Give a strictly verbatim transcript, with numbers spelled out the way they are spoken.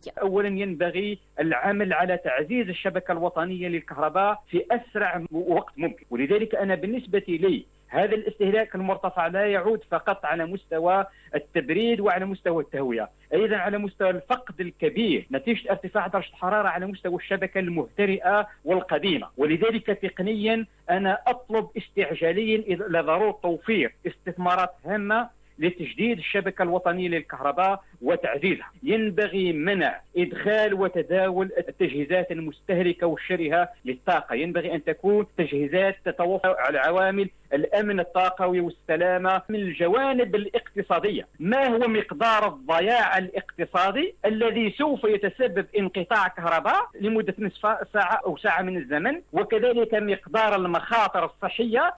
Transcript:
أولا ينبغي العمل على تعزيز الشبكة الوطنية للكهرباء في أسرع وقت ممكن، ولذلك أنا بالنسبة لي هذا الاستهلاك المرتفع لا يعود فقط على مستوى التبريد وعلى مستوى التهوية، أيضا على مستوى الفقد الكبير نتيجة ارتفاع درجة الحرارة على مستوى الشبكة المهترئة والقديمة. ولذلك تقنيا أنا أطلب استعجاليا إلى ضرورة توفير استثمارات هامة لتجديد الشبكة الوطنية للكهرباء وتعزيزها. ينبغي منع إدخال وتداول التجهيزات المستهلكة والشرهة للطاقة، ينبغي أن تكون تجهيزات تتوفر على عوامل الأمن الطاقوي والسلامة. من الجوانب الاقتصادية، ما هو مقدار الضياع الاقتصادي الذي سوف يتسبب انقطاع كهرباء لمدة نصف ساعة أو ساعة من الزمن، وكذلك مقدار المخاطر الصحية